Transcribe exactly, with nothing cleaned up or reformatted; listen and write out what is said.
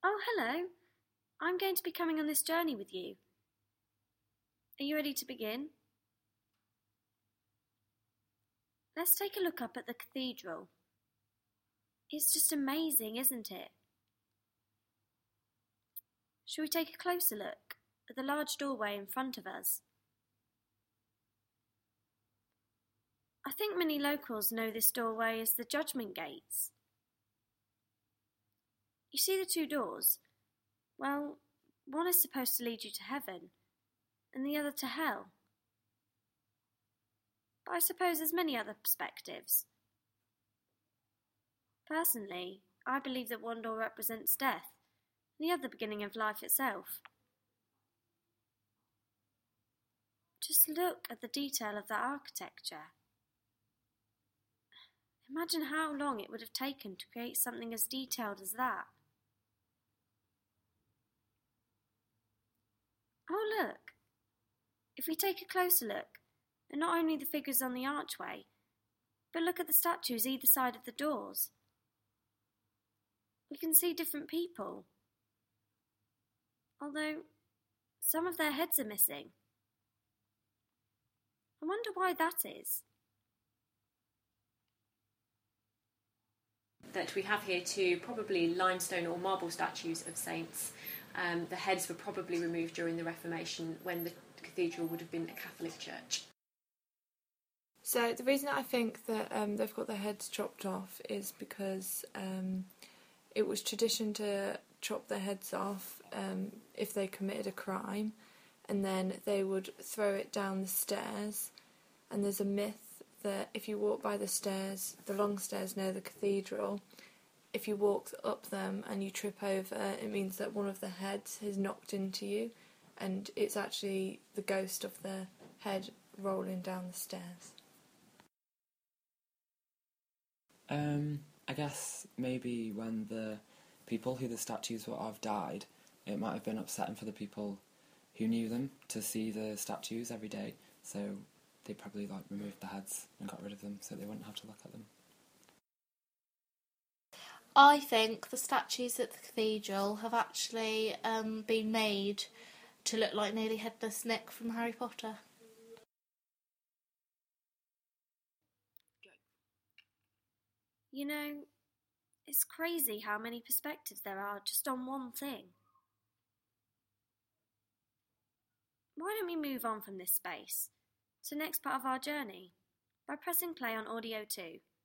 Oh, hello. I'm going to be coming on this journey with you. Are you ready to begin? Let's take a look up at the cathedral. It's just amazing, isn't it? Shall we take a closer look at the large doorway in front of us? I think many locals know this doorway as the Judgment Gates. You see the two doors? Well, one is supposed to lead you to heaven, and the other to hell. But I suppose there's many other perspectives. Personally, I believe that one door represents death, and the other the beginning of life itself. Just look at the detail of the architecture. Imagine how long it would have taken to create something as detailed as that. Oh, look! If we take a closer look at not only the figures on the archway, but look at the statues either side of the doors, we can see different people. Although some of their heads are missing. I wonder why that is. That we have here two probably limestone or marble statues of saints. Um, the heads were probably removed during the Reformation when the cathedral would have been a Catholic church. So the reason I think that um, they've got their heads chopped off is because um, it was tradition to chop their heads off um, if they committed a crime, and then they would throw it down the stairs. And there's a myth that if you walk by the stairs, the long stairs near the cathedral, if you walk up them and you trip over, it means that one of the heads has knocked into you, and it's actually the ghost of the head rolling down the stairs. Um, I guess maybe when the people who the statues were of died, it might have been upsetting for the people who knew them to see the statues every day, so they probably like removed the heads and got rid of them so they wouldn't have to look at them. I think the statues at the cathedral have actually um, been made to look like Nearly Headless Nick from Harry Potter. You know, it's crazy how many perspectives there are just on one thing. Why don't we move on from this space to the next part of our journey by pressing play on Audio two.